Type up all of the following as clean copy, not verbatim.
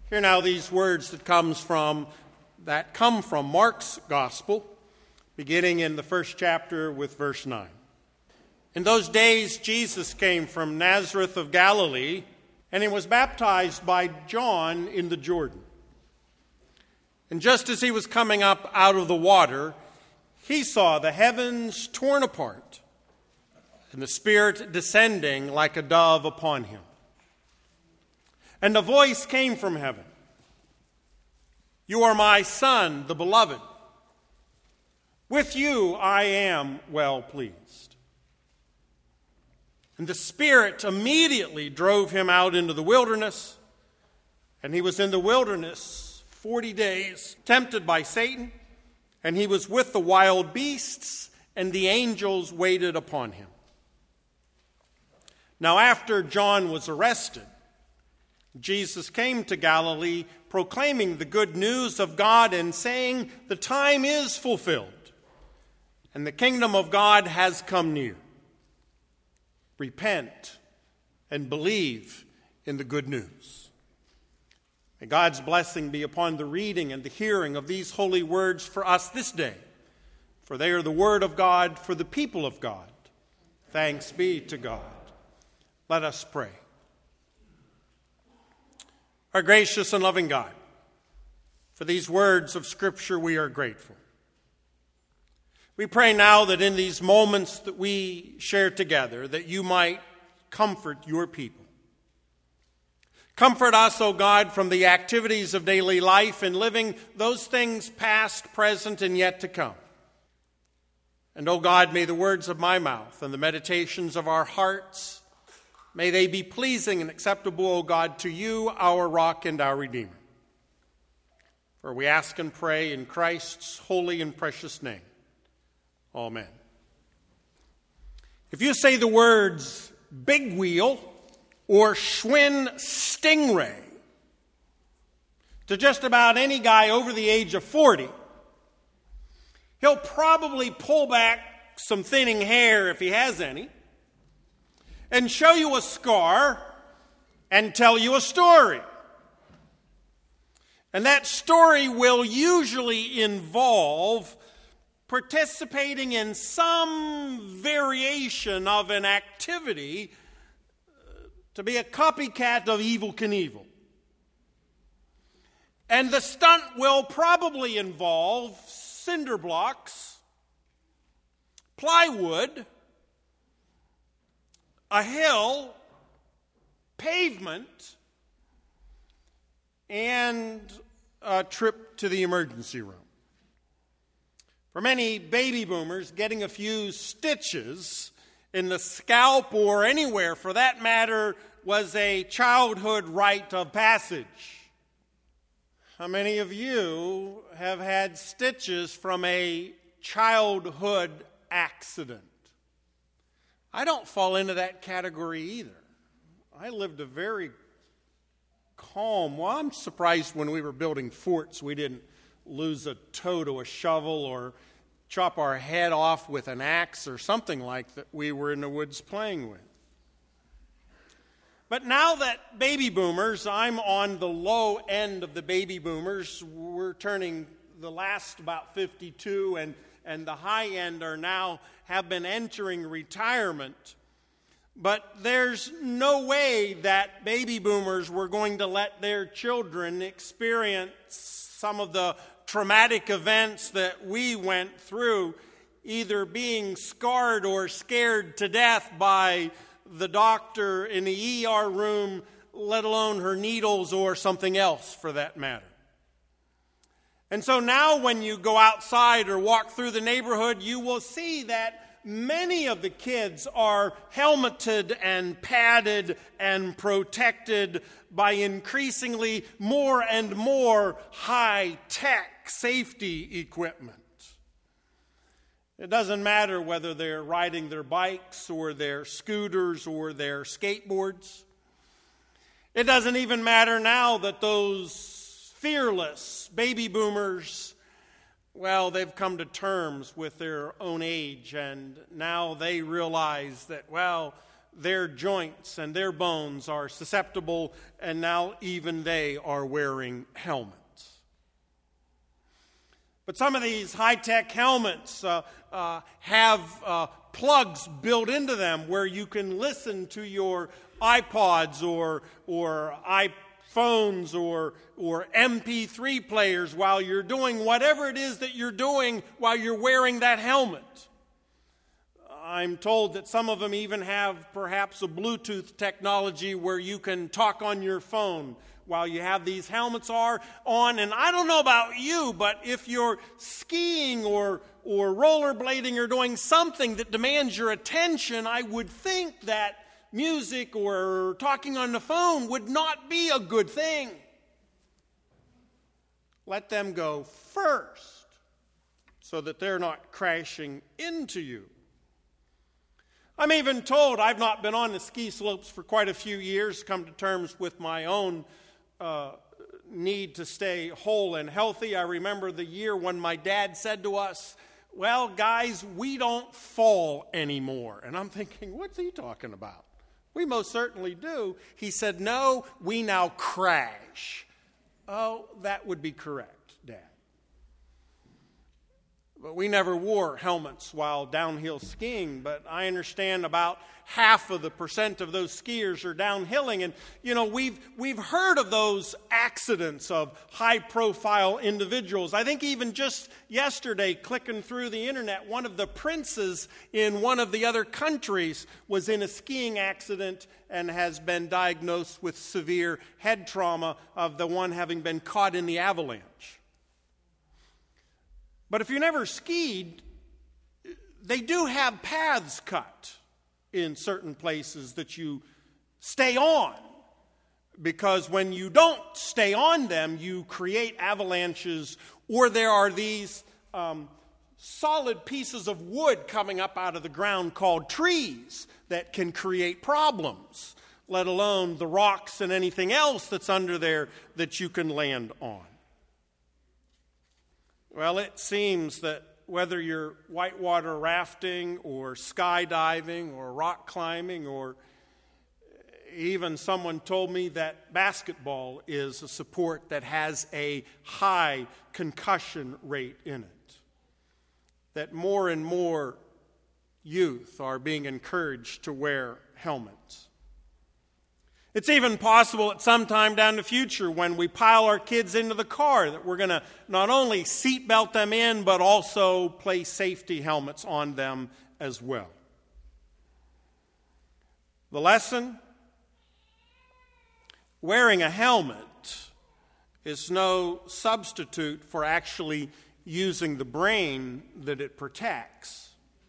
Hear now these words that come from Mark's Gospel, beginning in the first chapter with verse 9. In those days Jesus came from Nazareth of Galilee, and he was baptized by John in the Jordan. And just as he was coming up out of the water, he saw the heavens torn apart, and the Spirit descending like a dove upon him. And a voice came from heaven, "You are my Son, the Beloved. With you I am well pleased." And the Spirit immediately drove him out into the wilderness, and he was in the wilderness 40 days, tempted by Satan, and he was with the wild beasts, and the angels waited upon him. Now after John was arrested, Jesus came to Galilee, proclaiming the good news of God and saying, "The time is fulfilled, and the kingdom of God has come near. Repent and believe in the good news." May God's blessing be upon the reading and the hearing of these holy words for us this day, for they are the word of God for the people of God. Thanks be to God. Let us pray. Our gracious and loving God, for these words of Scripture we are grateful. We pray now that in these moments that we share together, that you might comfort your people. Comfort us, O God, from the activities of daily life and living those things past, present, and yet to come. And, O God, may the words of my mouth and the meditations of our hearts, may they be pleasing and acceptable, O God, to you, our rock and our Redeemer. For we ask and pray in Christ's holy and precious name. Amen. If you say the words big wheel or Schwinn Stingray to just about any guy over the age of 40, he'll probably pull back some thinning hair if he has any, and show you a scar and tell you a story. And that story will usually involve participating in some variation of an activity to be a copycat of Evel Knievel. And the stunt will probably involve cinder blocks, plywood, a hill, pavement, and a trip to the emergency room. For many baby boomers, getting a few stitches in the scalp or anywhere for that matter was a childhood rite of passage. How many of you have had stitches from a childhood accident? I don't fall into that category either. I lived a very calm, well, I'm surprised when we were building forts we didn't lose a toe to a shovel or chop our head off with an axe or something like that we were in the woods playing with. But now that baby boomers, I'm on the low end of the baby boomers. We're turning the last about 52, and the high end have been entering retirement. But there's no way that baby boomers were going to let their children experience some of the traumatic events that we went through, either being scarred or scared to death by the doctor in the ER room, let alone her needles or something else for that matter. And so now when you go outside or walk through the neighborhood, you will see that many of the kids are helmeted and padded and protected by increasingly more and more high-tech safety equipment. It doesn't matter whether they're riding their bikes or their scooters or their skateboards. It doesn't even matter now that those fearless baby boomers, well, they've come to terms with their own age, and now they realize that, well, their joints and their bones are susceptible, and now even they are wearing helmets. But some of these high-tech helmets have plugs built into them where you can listen to your iPods or iPhones or MP3 players while you're doing whatever it is that you're doing while you're wearing that helmet. I'm told that some of them even have perhaps a Bluetooth technology where you can talk on your phone while you have these helmets on. And I don't know about you, but if you're skiing or rollerblading or doing something that demands your attention, I would think that music or talking on the phone would not be a good thing. Let them go first so that they're not crashing into you. I'm even told, I've not been on the ski slopes for quite a few years, come to terms with my own need to stay whole and healthy. I remember the year when my dad said to us, "Well, guys, we don't fall anymore." And I'm thinking, what's he talking about? We most certainly do. He said, "No, we now crash." Oh, that would be correct, Dad. But we never wore helmets while downhill skiing, but I understand about half of the percent of those skiers are downhilling. And, you know, we've heard of those accidents of high-profile individuals. I think even just yesterday, clicking through the internet, one of the princes in one of the other countries was in a skiing accident and has been diagnosed with severe head trauma of the one having been caught in the avalanche. But if you never skied, they do have paths cut in certain places that you stay on. Because when you don't stay on them, you create avalanches, or there are these solid pieces of wood coming up out of the ground called trees that can create problems, let alone the rocks and anything else that's under there that you can land on. Well, it seems that whether you're whitewater rafting or skydiving or rock climbing, or even someone told me that basketball is a sport that has a high concussion rate in it, that more and more youth are being encouraged to wear helmets. It's even possible at some time down the future when we pile our kids into the car that we're going to not only seatbelt them in, but also place safety helmets on them as well. The lesson? Wearing a helmet is no substitute for actually using the brain that it protects.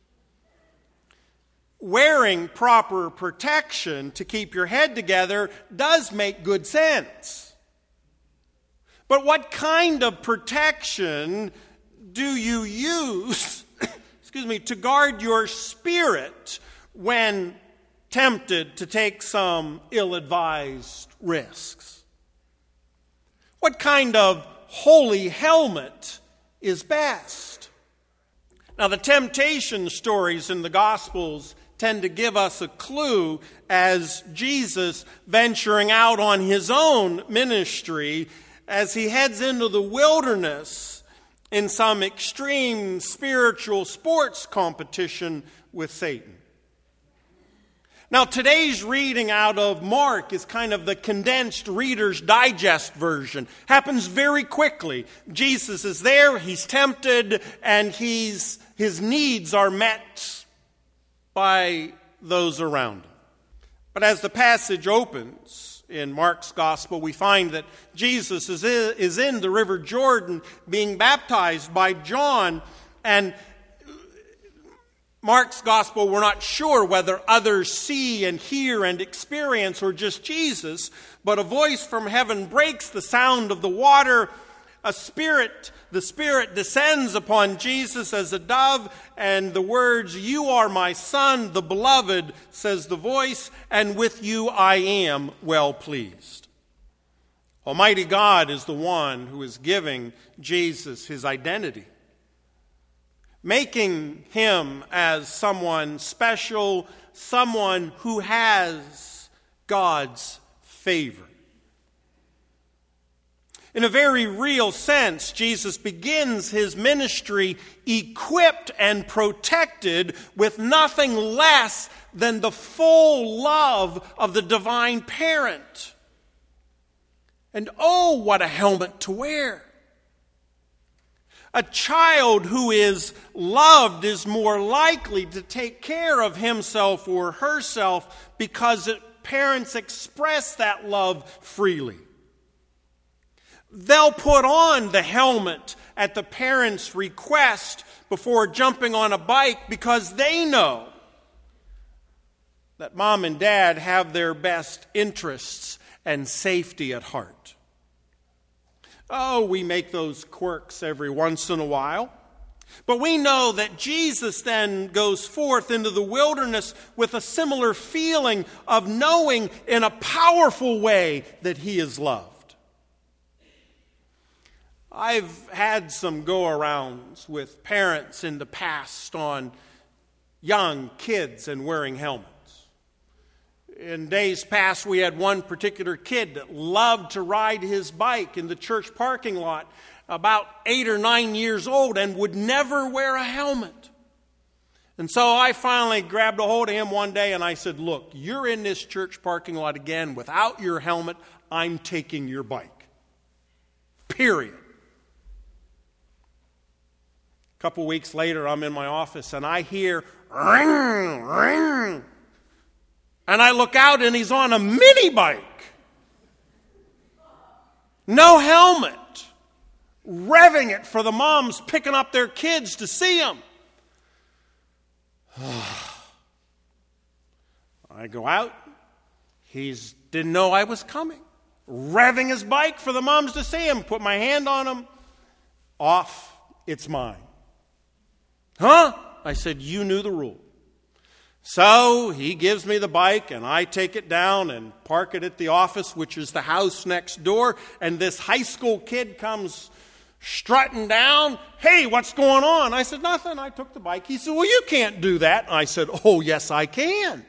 Wearing proper protection to keep your head together does make good sense. But what kind of protection do you use, to guard your spirit when tempted to take some ill-advised risks? What kind of holy helmet is best? Now, the temptation stories in the Gospels tend to give us a clue as Jesus, venturing out on his own ministry, as he heads into the wilderness in some extreme spiritual sports competition with Satan. Now, today's reading out of Mark is kind of the condensed Reader's Digest version. Happens very quickly. Jesus is there, he's tempted, and his needs are met by those around him. But as the passage opens in Mark's gospel, we find that Jesus is in the River Jordan being baptized by John. And Mark's gospel, we're not sure whether others see and hear and experience or just Jesus, but a voice from heaven breaks the sound of the water. The Spirit descends upon Jesus as a dove, and the words, "You are my Son, the beloved," says the voice, "and with you I am well pleased." Almighty God is the one who is giving Jesus his identity. making him as someone special, someone who has God's favor. In a very real sense, Jesus begins his ministry equipped and protected with nothing less than the full love of the divine parent. And oh, what a helmet to wear! A child who is loved is more likely to take care of himself or herself because parents express that love freely. They'll put on the helmet at the parent's request before jumping on a bike because they know that mom and dad have their best interests and safety at heart. Oh, we make those quirks every once in a while. But we know that Jesus then goes forth into the wilderness with a similar feeling of knowing in a powerful way that he is loved. I've had some go-arounds with parents in the past on young kids and wearing helmets. In days past, we had one particular kid that loved to ride his bike in the church parking lot, about 8 or 9 years old, and would never wear a helmet. And so I finally grabbed a hold of him one day and I said, "Look, you're in this church parking lot again without your helmet. I'm taking your bike. Period." A couple weeks later, I'm in my office and I hear ring, ring. And I look out and he's on a mini bike. No helmet. Revving it for the moms picking up their kids to see him. I go out. He didn't know I was coming. Revving his bike for the moms to see him. Put my hand on him. Off. It's mine. Huh? I said, "You knew the rule." So he gives me the bike and I take it down and park it at the office, which is the house next door. And this high school kid comes strutting down. "Hey, what's going on?" I said, "Nothing. I took the bike." He said, "Well, you can't do that." And I said, "Oh, yes, I can."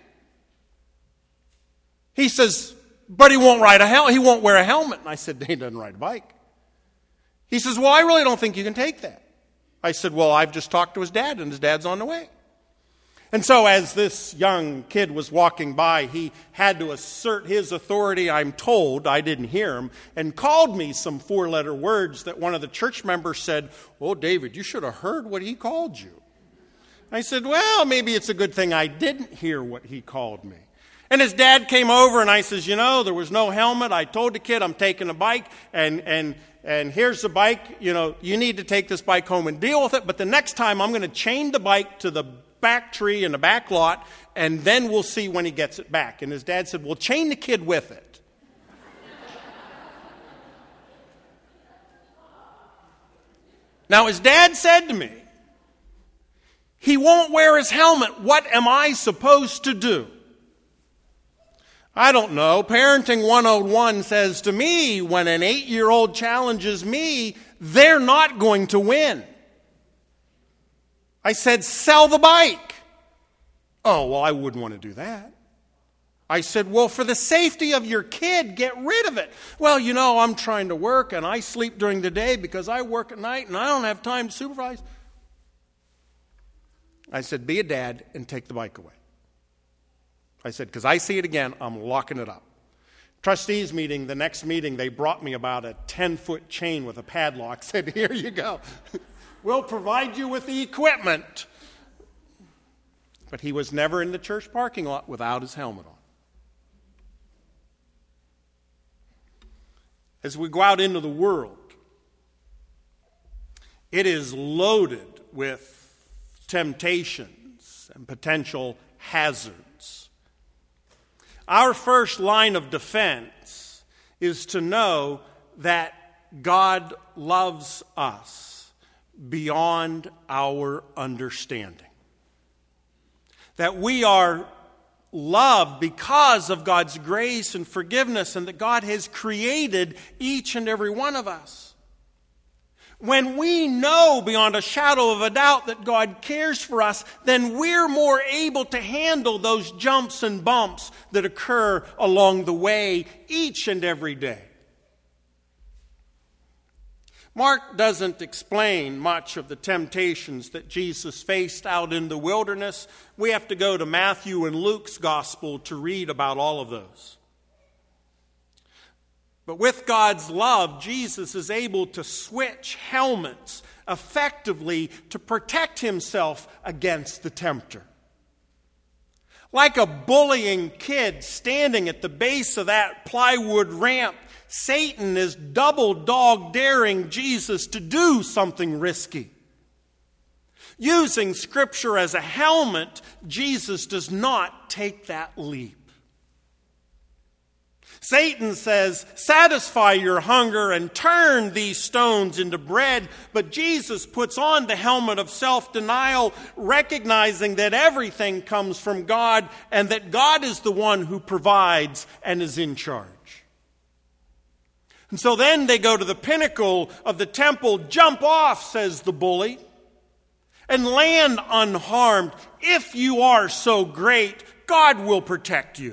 He says, "But he won't ride he won't wear a helmet." And I said, "He doesn't ride a bike." He says, "Well, I really don't think you can take that." I said, "Well, I've just talked to his dad, and his dad's on the way." And so as this young kid was walking by, he had to assert his authority, I'm told, I didn't hear him, and called me some 4-letter words that one of the church members said, "Oh, David, you should have heard what he called you." I said, "Well, maybe it's a good thing I didn't hear what he called me." And his dad came over and I says, "You know, there was no helmet. I told the kid I'm taking a bike and here's the bike. You know, you need to take this bike home and deal with it. But the next time I'm going to chain the bike to the back tree in the back lot, and then we'll see when he gets it back." And his dad said, "Well, chain the kid with it." Now, his dad said to me, "He won't wear his helmet. What am I supposed to do?" I don't know. Parenting 101 says to me, when an 8-year-old challenges me, they're not going to win. I said, "Sell the bike." "Oh, well, I wouldn't want to do that." I said, "Well, for the safety of your kid, get rid of it." "Well, you know, I'm trying to work and I sleep during the day because I work at night and I don't have time to supervise." I said, "Be a dad and take the bike away." I said, "Because I see it again, I'm locking it up." Trustees meeting, the next meeting, they brought me about a 10-foot chain with a padlock. Said, "Here you go. We'll provide you with the equipment." But he was never in the church parking lot without his helmet on. As we go out into the world, it is loaded with temptations and potential hazards. Our first line of defense is to know that God loves us beyond our understanding. That we are loved because of God's grace and forgiveness, and that God has created each and every one of us. When we know beyond a shadow of a doubt that God cares for us, then we're more able to handle those jumps and bumps that occur along the way each and every day. Mark doesn't explain much of the temptations that Jesus faced out in the wilderness. We have to go to Matthew and Luke's gospel to read about all of those. But with God's love, Jesus is able to switch helmets effectively to protect himself against the tempter. Like a bullying kid standing at the base of that plywood ramp, Satan is double dog daring Jesus to do something risky. Using Scripture as a helmet, Jesus does not take that leap. Satan says, satisfy your hunger and turn these stones into bread. But Jesus puts on the helmet of self-denial, recognizing that everything comes from God and that God is the one who provides and is in charge. And so then they go to the pinnacle of the temple. Jump off, says the bully, and land unharmed. If you are so great, God will protect you.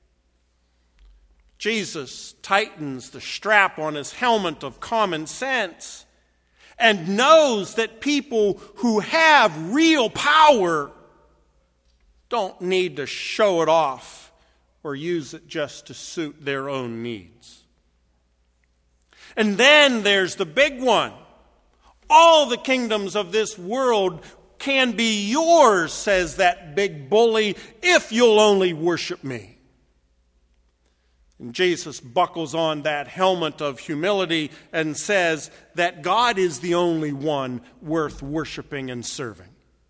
Jesus tightens the strap on his helmet of common sense and knows that people who have real power don't need to show it off or use it just to suit their own needs. And then there's the big one. All the kingdoms of this world can be yours, says that big bully, if you'll only worship me. And Jesus buckles on that helmet of humility and says that God is the only one worth worshiping and serving.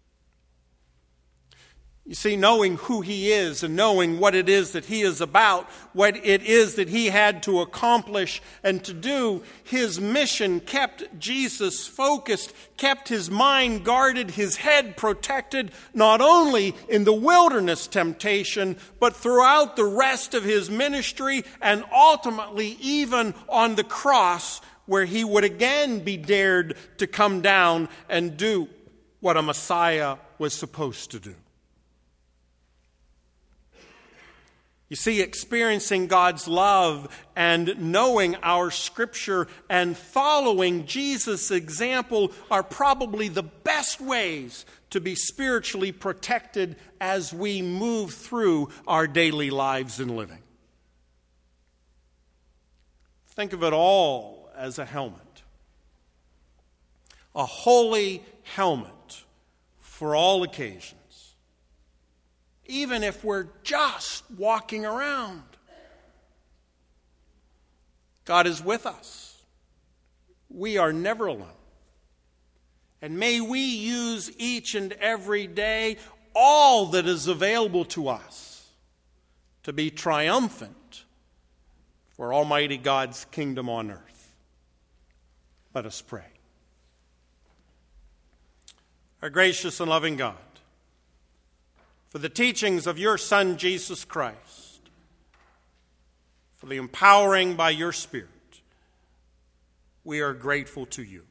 You see, knowing who he is and knowing what it is that he is about, what it is that he had to accomplish and to do, his mission kept Jesus focused, kept his mind guarded, his head protected, not only in the wilderness temptation, but throughout the rest of his ministry and ultimately even on the cross, where he would again be dared to come down and do what a Messiah was supposed to do. You see, experiencing God's love and knowing our Scripture and following Jesus' example are probably the best ways to be spiritually protected as we move through our daily lives and living. Think of it all as a helmet. A holy helmet for all occasions. Even if we're just walking around. God is with us. We are never alone. And may we use each and every day all that is available to us to be triumphant for Almighty God's kingdom on earth. Let us pray. Our gracious and loving God, for the teachings of your Son, Jesus Christ, for the empowering by your Spirit, we are grateful to you.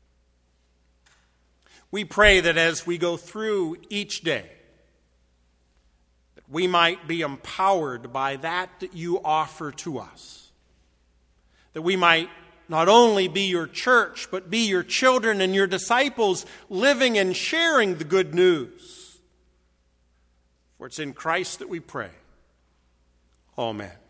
We pray that as we go through each day, that we might be empowered by that you offer to us, that we might not only be your church, but be your children and your disciples, living and sharing the good news. For it's in Christ that we pray. Amen.